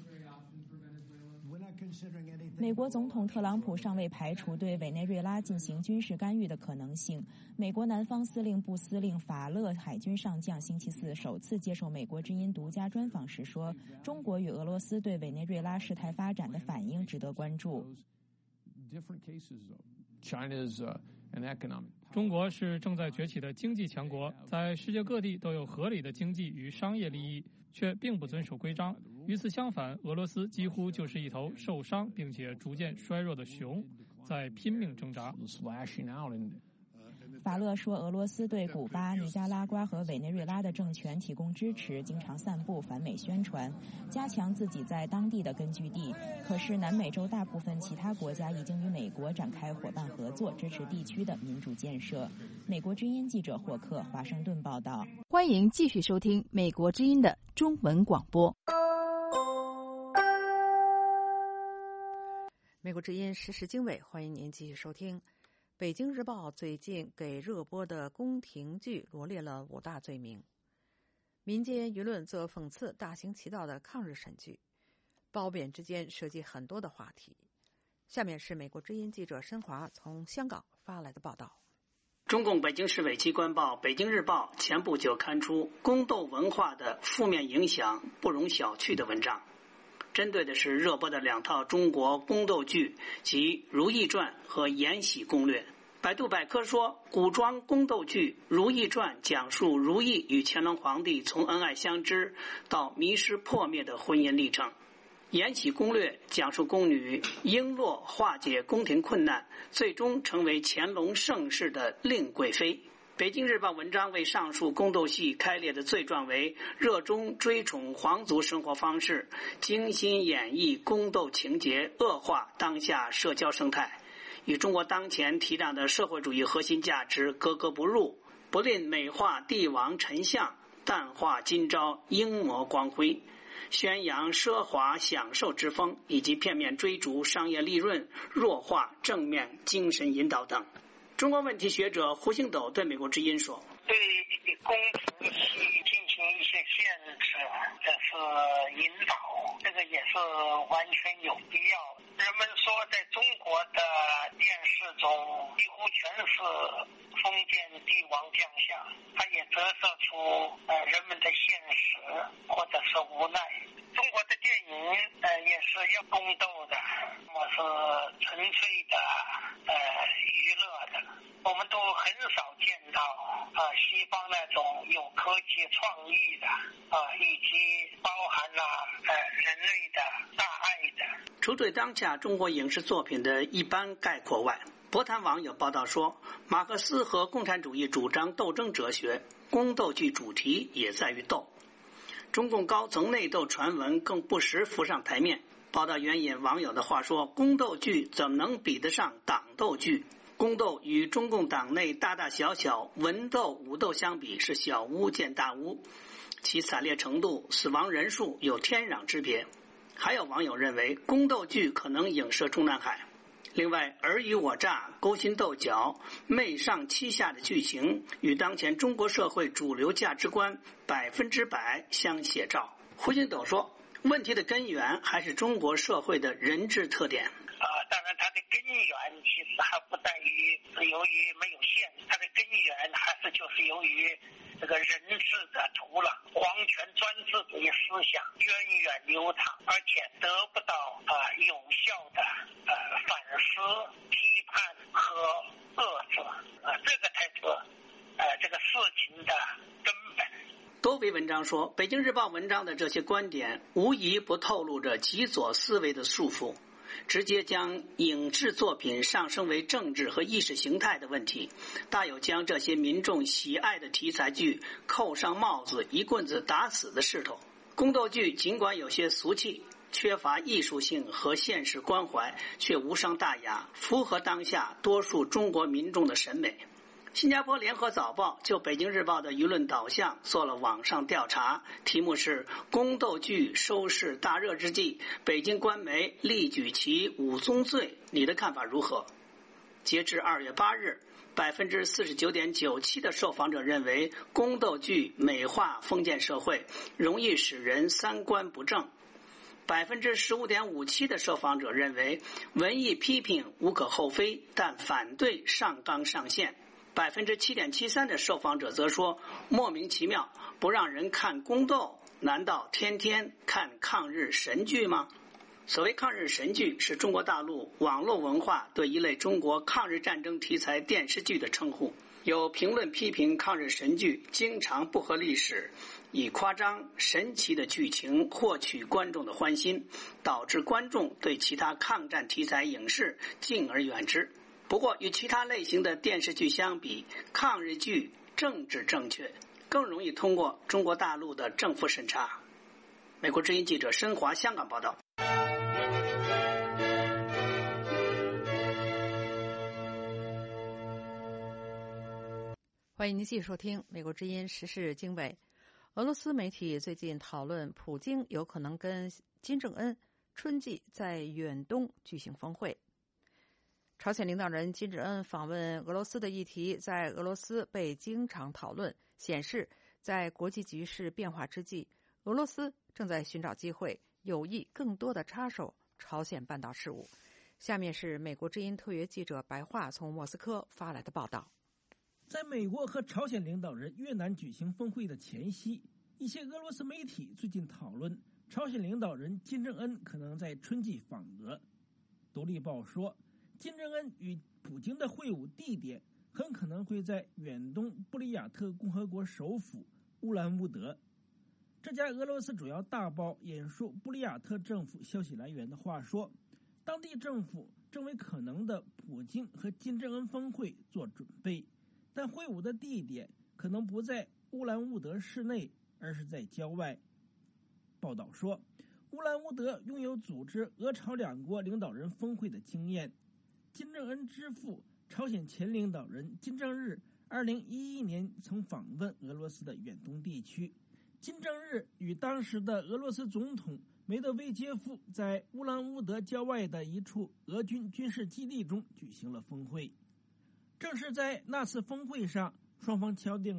美国总统特朗普尚未排除对委内瑞拉进行军事干预的可能性。美国南方司令部司令法勒海军上将星期四首次接受美国之音独家专访时说，中国与俄罗斯对委内瑞拉事态发展的反应值得关注。 中国是正在崛起的经济强国，在世界各地都有合理的经济与商业利益，却并不遵守规章。与此相反，俄罗斯几乎就是一头受伤并且逐渐衰弱的熊，在拼命挣扎。 法勒说，俄罗斯对古巴、尼加拉瓜和委内瑞拉的政权提供支持，经常散布反美宣传，加强自己在当地的根据地。可是，南美洲大部分其他国家已经与美国展开伙伴合作，支持地区的民主建设。美国之音记者霍克，华盛顿报道。 欢迎继续收听美国之音的中文广播。 美国之音时事经纬，欢迎您继续收听。北京日报最近给热播的宫廷剧罗列了五大罪名，民间舆论则讽刺大行其道的抗日神剧，褒贬之间涉及很多的话题。下面是美国之音记者申华从香港发来的报道。 中共北京市委机关报《北京日报》前不久刊出宫斗文化的负面影响不容小觑的文章，针对的是热播的两套中国宫斗剧及《如懿传》和《延禧攻略》。百度百科说，古装宫斗剧《如懿传》讲述如懿与乾隆皇帝从恩爱相知到迷失破灭的婚姻历程，《延禧攻略》讲述宫女璎珞化解宫廷困难，最终成为乾隆盛世的令贵妃。北京日报文章为上述宫斗戏开列的罪状为热衷追宠皇族生活方式，精心演绎宫斗情节，恶化当下社交生态，与中国当前提倡的社会主义核心价值格格不入，不吝美化帝王丞相，淡化今朝英模光辉，宣扬奢华享受之风，以及片面追逐商业利润，弱化正面精神引导等。中国问题学者胡星斗对美国之音说， 对宫廷戏进行一些限制，这是引导，这个也是完全有必要。人们说，在中国的电视中，几乎全是封建帝王将相，它也折射出呃人们的现实或者是无奈。中国的电影呃也是要宫斗的，那么是纯粹的呃娱乐的，我们都很少见到啊、呃、西方那种有科技创意的啊、呃，以及包含了呃人类的大爱的。 除对当下中国影视作品的一般概括外，博谈网有报道说，马克思和共产主义主张斗争哲学，宫斗剧主题也在于斗。中共高层内斗传闻更不时浮上台面。报道援引网友的话说，宫斗剧怎么能比得上党斗剧？宫斗与中共党内大大小小文斗武斗相比，是小巫见大巫，其惨烈程度、死亡人数有天壤之别。还有网友认为，宫斗剧可能影射中南海。另外，尔虞我诈、勾心斗角、媚上欺下的剧情与当前中国社会主流价值观百分之百相写照。胡金斗说，问题的根源还是中国社会的人治特点。 啊，当然它的根源其实还不在于是由于没有限制，它的根源还是就是由于这个人治的土壤，皇权专制主义思想源远流长，而且得不到啊、呃、有效的呃反思、批判和遏制，啊、呃，这个才是呃这个事情的根本。 多维文章说，北京日报文章的这些观点无疑不透露着极左思维的束缚，直接将影视作品上升为政治和意识形态的问题，大有将这些民众喜爱的题材剧扣上帽子一棍子打死的势头。宫斗剧尽管有些俗气，缺乏艺术性和现实关怀，却无伤大雅，符合当下多数中国民众的审美。新加坡联合早报就北京日报的舆论导向做了网上调查，题目是宫斗剧收视大热之际，北京官媒力举其五宗罪，你的看法如何？截至二月八日，百分之四十九点九七的受访者认为宫斗剧美化封建社会，容易使人三观不正。百分之十五点五七的受访者认为文艺批评无可厚非，但反对上纲上线。百分之七点七三的受访者则说莫名其妙，不让人看宫斗，难道天天看抗日神剧吗？所谓抗日神剧是中国大陆网络文化对一类中国抗日战争题材电视剧的称呼。有评论批评抗日神剧经常不合历史，以夸张神奇的剧情获取观众的欢心，导致观众对其他抗战题材影视敬而远之。不过与其他类型的电视剧相比，抗日剧政治正确，更容易通过中国大陆的政府审查。美国之音记者申华香港报道。 欢迎您继续收听美国之音时事经纬。俄罗斯媒体最近讨论普京有可能跟金正恩春季在远东举行峰会。朝鲜领导人金正恩访问俄罗斯的议题在俄罗斯被经常讨论，显示在国际局势变化之际，俄罗斯正在寻找机会，有意更多的插手朝鲜半岛事务。下面是美国之音特约记者白桦从莫斯科发来的报道。 在美国和朝鲜领导人越南举行峰会的前夕，一些俄罗斯媒体最近讨论朝鲜领导人金正恩可能在春季访俄。独立报说，金正恩与普京的会晤地点很可能会在远东布里亚特共和国首府乌兰乌德。这家俄罗斯主要大报引述布里亚特政府消息来源的话说，当地政府正为可能的普京和金正恩峰会做准备，但会晤的地点可能不在乌兰乌德市内，而是在郊外。报道说，乌兰乌德拥有组织俄朝两国领导人峰会的经验。金正恩之父朝鲜前领导人金正日二零一一年曾访问俄罗斯的远东地区。金正日与当时的俄罗斯总统梅德韦杰夫在乌兰乌德郊外的一处俄军军事基地中举行了峰会。正是在那次峰会上，双方敲定了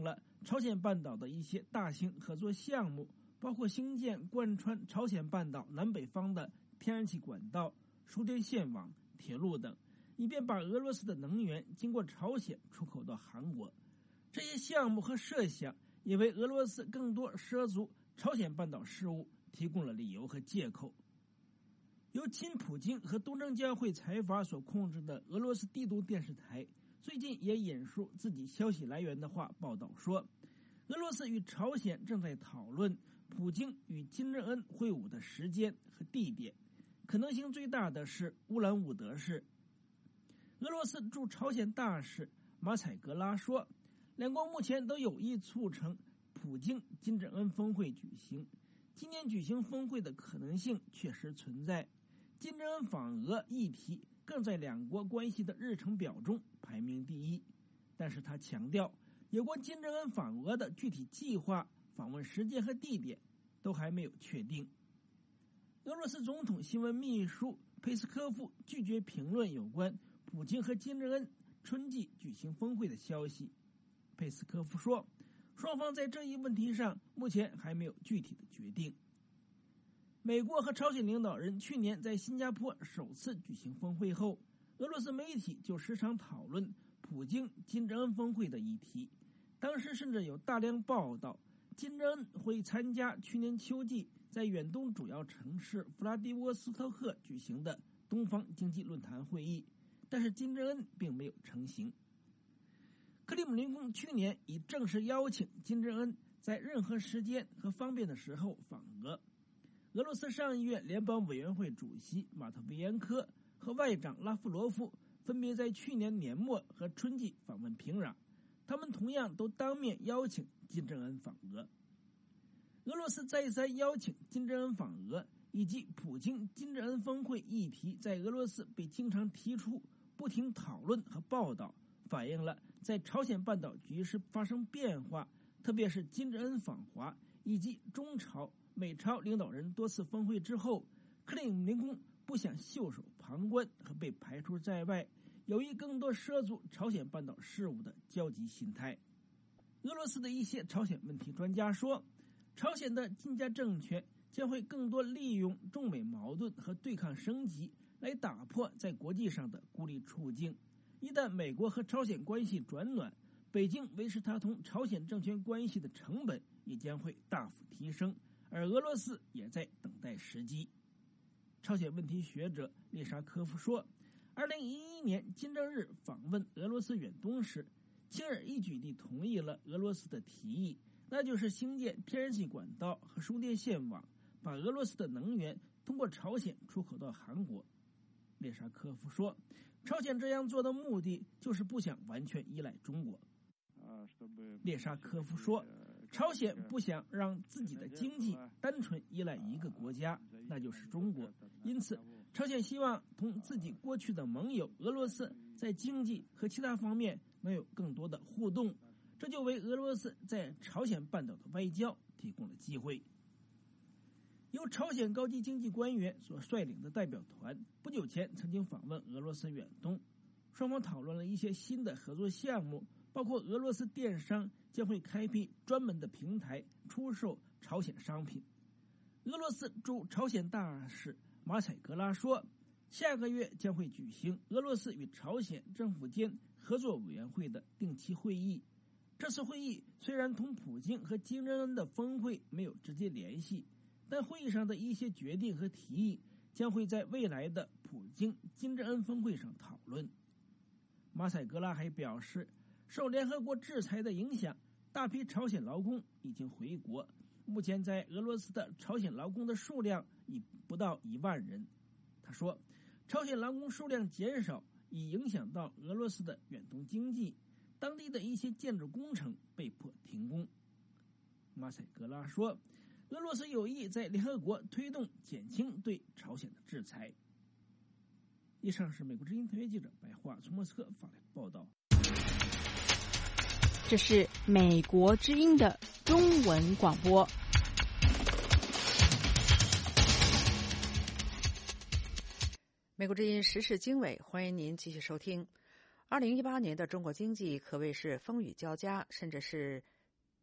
朝鲜半岛的一些大型合作项目，包括兴建贯穿朝鲜半岛南北方的天然气管道、输电线网、铁路等，以便把俄罗斯的能源经过朝鲜出口到韩国。这些项目和设想也为俄罗斯更多涉足朝鲜半岛事务提供了理由和借口。由亲普京和东正教会财阀所控制的俄罗斯帝都电视台最近也引述自己消息来源的话报道说，俄罗斯与朝鲜正在讨论普京与金正恩会晤的时间和地点，可能性最大的是乌兰乌德市。俄罗斯驻朝鲜大使马采格拉说，两国目前都有意促成普京金正恩峰会举行，今年举行峰会的可能性确实存在。金正恩访俄议题更在两国关系的日程表中排名第一，但是他强调，有关金正恩访俄的具体计划、访问时间和地点都还没有确定。俄罗斯总统新闻秘书佩斯科夫拒绝评论有关普京和金正恩春季举行峰会的消息。佩斯科夫说，双方在这一问题上目前还没有具体的决定。美国和朝鲜领导人去年在新加坡首次举行峰会后，俄罗斯媒体就时常讨论普京金正恩峰会的议题。当时甚至有大量报道，金正恩会参加去年秋季在远东主要城市弗拉迪沃斯托克举行的东方经济论坛会议，但是金正恩并没有成行。克里姆林宫去年已正式邀请金正恩在任何时间和方便的时候访俄。俄罗斯上议院联邦委员会主席马特维延科和外长拉夫罗夫分别在去年年末和春季访问平壤，他们同样都当面邀请金正恩访俄。俄罗斯再三邀请金正恩访俄，以及普京金正恩峰会议题在俄罗斯被经常提出、不停讨论和报道，反映了在朝鲜半岛局势发生变化，特别是金正恩访华以及中朝、美朝领导人多次峰会之后，克里姆林宫不想袖手旁观和被排除在外，有意更多涉足朝鲜半岛事务的焦急心态。俄罗斯的一些朝鲜问题专家说，朝鲜的金家政权将会更多利用中美矛盾和对抗升级来打破在国际上的孤立处境。一旦美国和朝鲜关系转暖，北京维持它同朝鲜政权关系的成本也将会大幅提升，而俄罗斯也在等待时机。朝鲜问题学者列沙科夫说，二零一一年金正日访问俄罗斯远东时，轻而易举地同意了俄罗斯的提议，那就是兴建天然气管道和输电线网，把俄罗斯的能源通过朝鲜出口到韩国。列沙科夫说，朝鲜这样做的目的就是不想完全依赖中国。列沙科夫说，朝鲜不想让自己的经济单纯依赖一个国家，那就是中国，因此朝鲜希望同自己过去的盟友俄罗斯在经济和其他方面能有更多的互动，这就为俄罗斯在朝鲜半岛的外交提供了机会。由朝鲜高级经济官员所率领的代表团不久前曾经访问俄罗斯远东，双方讨论了一些新的合作项目，包括俄罗斯电商将会开辟专门的平台出售朝鲜商品。俄罗斯驻朝鲜大使马采格拉说，下个月将会举行俄罗斯与朝鲜政府间合作委员会的定期会议。这次会议虽然同普京和金正恩的峰会没有直接联系，但会议上的一些决定和提议将会在未来的普京金正恩峰会上讨论。马采格拉还表示，受联合国制裁的影响，大批朝鲜劳工已经回国，目前在俄罗斯的朝鲜劳工的数量已不到一万人。他说，朝鲜劳工数量减少已影响到俄罗斯的远东经济，当地的一些建筑工程被迫停工。马采格拉说，俄罗斯有意在联合国推动减轻对朝鲜的制裁。以上是美国之音特约记者白桦从莫斯科发来的报道。 这是美国之音的中文广播。 美国之音时事经纬，欢迎您继续收听。二零一八年的中国经济可谓是风雨交加，甚至是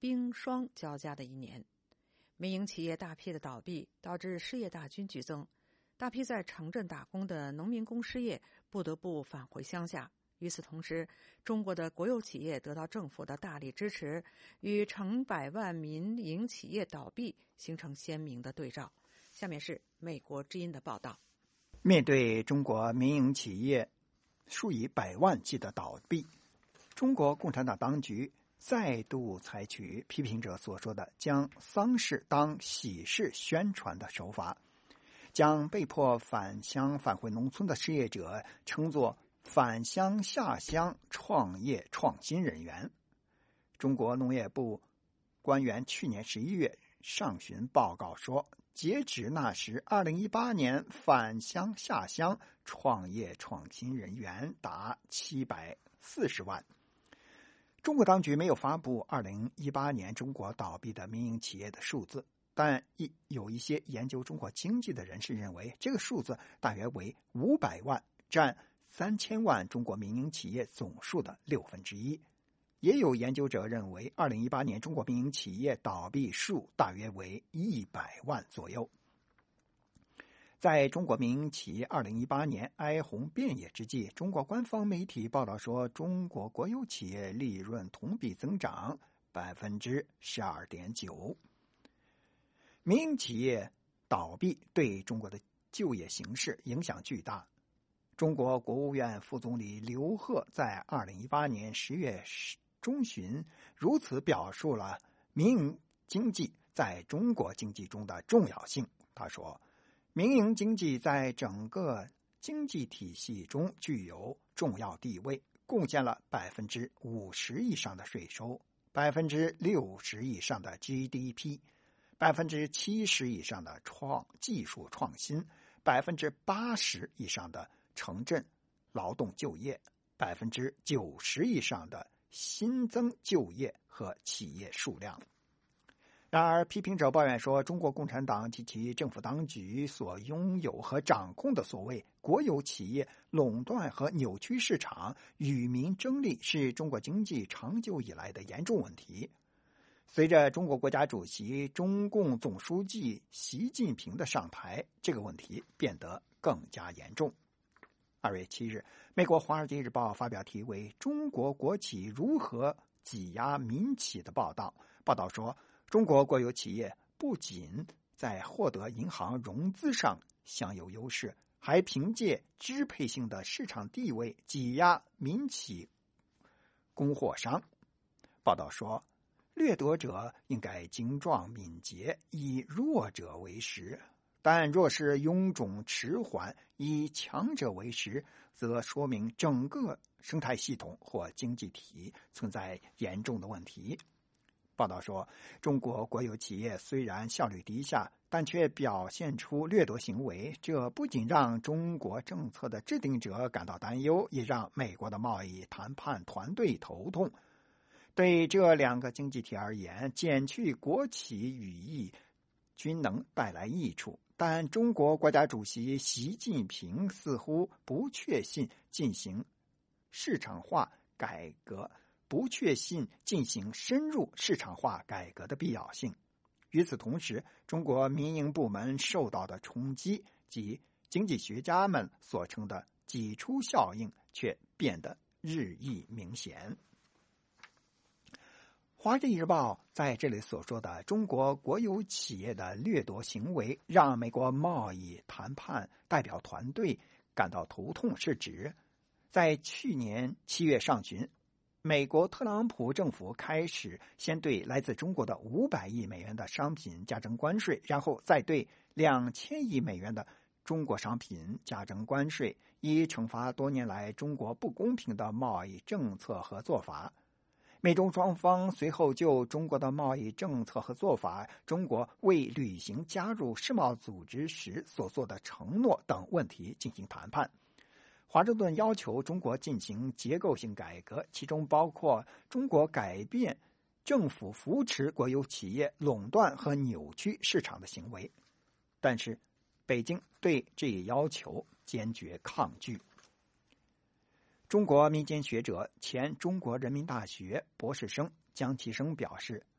冰霜交加的一年。民营企业大批的倒闭，导致失业大军剧增，大批在城镇打工的农民工失业，不得不返回乡下。与此同时，中国的国有企业得到政府的大力支持，与成百万民营企业倒闭形成鲜明的对照。下面是美国之音的报道。 面对中国民营企业数以百万计的倒闭，中国共产党当局再度采取批评者所说的将丧事当喜事宣传的手法，将被迫返乡返回农村的失业者称作返乡下乡创业创新人员。中国农业部官员去年十一月上旬报告说，截止那时，二零一八年返乡下乡创业创新人员达七百四十万。中国当局没有发布二零一八年中国倒闭的民营企业的数字，但有一些研究中国经济的人士认为，这个数字大约为五百万，占三千万中国民营企业总数的六分之一。也有研究者认为，二零一八年中国民营企业倒闭数大约为一百万左右。在中国民营企业二零一八年哀鸿遍野之际，中国官方媒体报道说，中国国有企业利润同比增长百分之十二点九。民营企业倒闭对中国的就业形势影响巨大。中国国务院副总理刘鹤在二零一八年十月中旬如此表述了民营经济在中国经济中的重要性。他说，民营经济在整个经济体系中具有重要地位，贡献了百分之五十以上的税收，百分之六十以上的 G D P， 百分之七十以上的创技术创新，百分之八十以上的城镇劳动就业，百分之九十以上的新增就业和企业数量。然而，批评者抱怨说，中国共产党及其政府当局所拥有和掌控的所谓国有企业垄断和扭曲市场，与民争利，是中国经济长久以来的严重问题。随着中国国家主席、中共总书记习近平的上台，这个问题变得更加严重。二月七日，美国《华尔街日报》发表题为《中国国企如何挤压民企》的报道。报道说，中国国有企业不仅在获得银行融资上享有优势，还凭借支配性的市场地位挤压民企供货商。报道说，掠夺者应该精壮敏捷，以弱者为食，但若是臃肿迟缓，以强者为食，则说明整个生态系统或经济体存在严重的问题。报道说，中国国有企业虽然效率低下，但却表现出掠夺行为，这不仅让中国政策的制定者感到担忧，也让美国的贸易谈判团队头痛。对这两个经济体而言，减去国企语义均能带来益处，但中国国家主席习近平似乎不确信进行市场化改革不确信进行深入市场化改革的必要性。与此同时，中国民营部门受到的冲击及经济学家们所称的挤出效应却变得日益明显。《华尔街日报》在这里所说的中国国有企业的掠夺行为让美国贸易谈判代表团队感到头痛，是指在去年七月上旬，美国特朗普政府开始先对来自中国的五百亿美元的商品加征关税，然后再对两千亿美元的中国商品加征关税，以惩罚多年来中国不公平的贸易政策和做法。美中双方随后就中国的贸易政策和做法、中国未履行加入世贸组织时所做的承诺等问题进行谈判。华盛顿要求中国进行结构性改革，其中包括中国改变政府扶持国有企业垄断和扭曲市场的行为。但是，北京对这一要求坚决抗拒。中国民间学者、前中国人民大学博士生江其生表示，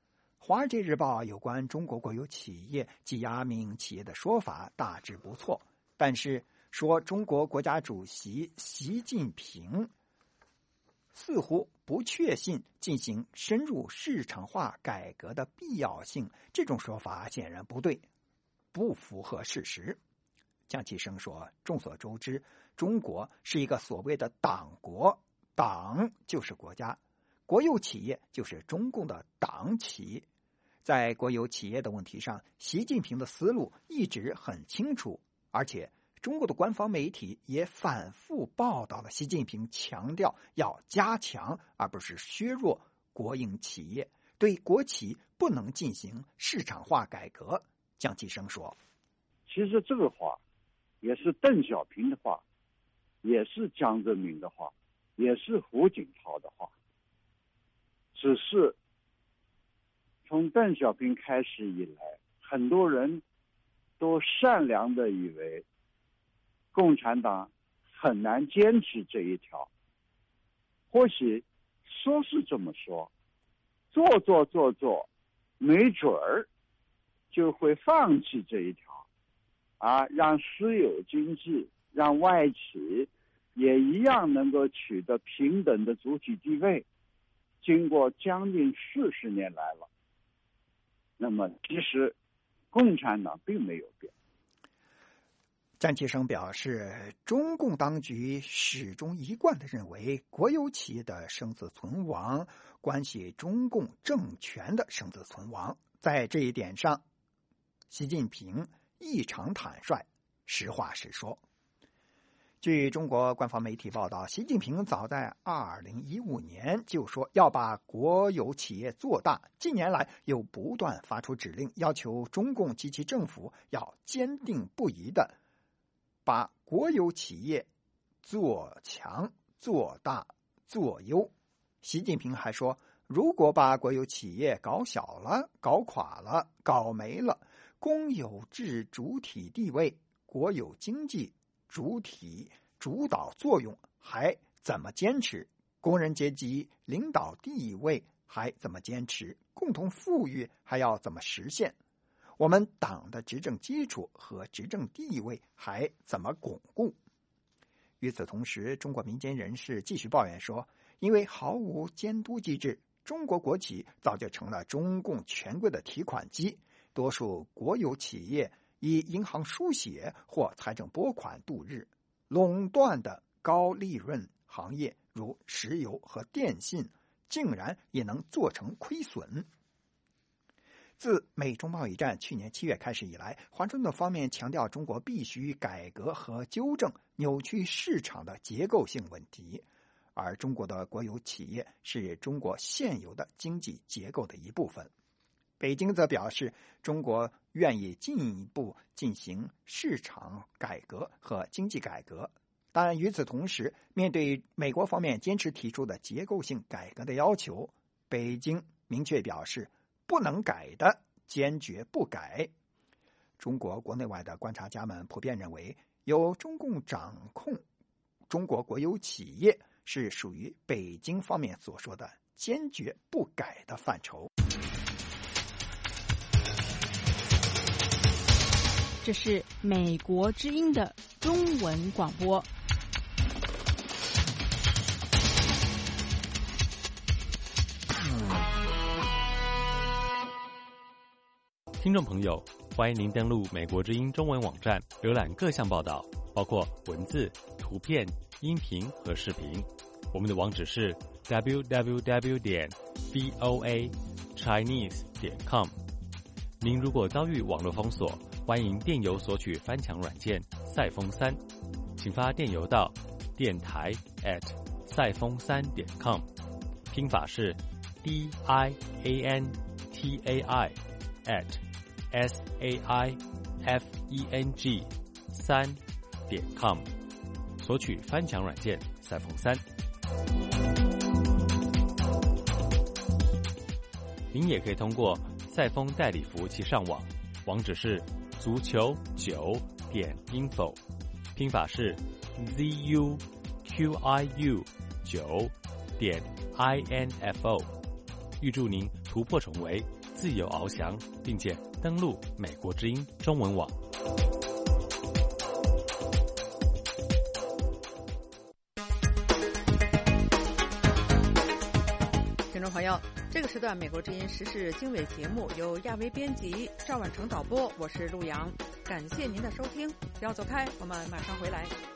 华尔街日报有关中国国有企业挤压民营企业的说法大致不错，但是说中国国家主席习近平似乎不确信进行深入市场化改革的必要性，这种说法显然不对，不符合事实。江启生说，众所周知，中国是一个所谓的党国，党就是国家，国有企业就是中共的党企。在国有企业的问题上，习近平的思路一直很清楚，而且中国的官方媒体也反复报道了习近平强调要加强而不是削弱国营企业，对国企不能进行市场化改革。江启生说， 其实这个话也是邓小平的话，也是江泽民的话，也是胡锦涛的话，只是从邓小平开始以来，很多人都善良的以为共产党很难坚持这一条，或许说是这么说，做做做做，没准儿就会放弃这一条，啊，让私有经济，让外企也一样能够取得平等的主体地位。经过将近四十年来了，那么其实共产党并没有变。 詹其生表示，中共当局始终一贯地认为，国有企业的生死存亡关系中共政权的生死存亡。在这一点上，习近平异常坦率，实话实说。据中国官方媒体报道，习近平早在二零一五年就说要把国有企业做大，近年来又不断发出指令，要求中共及其政府要坚定不移地把国有企业做强、做大、做优。习近平还说，如果把国有企业搞小了、搞垮了、搞没了，公有制主体地位、国有经济主体主导作用还怎么坚持？工人阶级领导地位还怎么坚持？共同富裕还要怎么实现？我们党的执政基础和执政地位还怎么巩固？与此同时，中国民间人士继续抱怨说，因为毫无监督机制，中国国企早就成了中共权贵的提款机，多数国有企业以银行输血或财政拨款度日，垄断的高利润行业如石油和电信竟然也能做成亏损。自美中贸易战去年七月开始以来，华盛顿方面强调中国必须改革和纠正扭曲市场的结构性问题，而中国的国有企业是中国现有的经济结构的一部分。北京则表示，中国愿意进一步进行市场改革和经济改革，但与此同时，面对美国方面坚持提出的结构性改革的要求，北京明确表示，不能改的坚决不改。中国国内外的观察家们普遍认为，由中共掌控中国国有企业是属于北京方面所说的坚决不改的范畴。 这是美国之音的中文广播。 听众朋友，欢迎您登录美国之音中文网站，浏览各项报道，包括文字、图片、音频和视频。我们的网址是 double-u double-u double-u 点 voa chinese 点 com。您如果遭遇网络封锁，欢迎电邮索取翻墙软件赛风三，请发电邮到电台 at 赛风三点 com， 拼法是 d i a n t a i at s a i f e n g 三点 com， 索取翻墙软件赛风三。您也可以通过赛风代理服务器上网，网址是足球九点 info， 拼法是 z u q i u 九点 i n f o。预祝您突破重围， 自由翱翔，并且登录美国之音中文网。 听众朋友，这个时段美国之音时事经纬节目由亚维编辑，赵婉成导播，我是陆阳，感谢您的收听，不要走开，我们马上回来。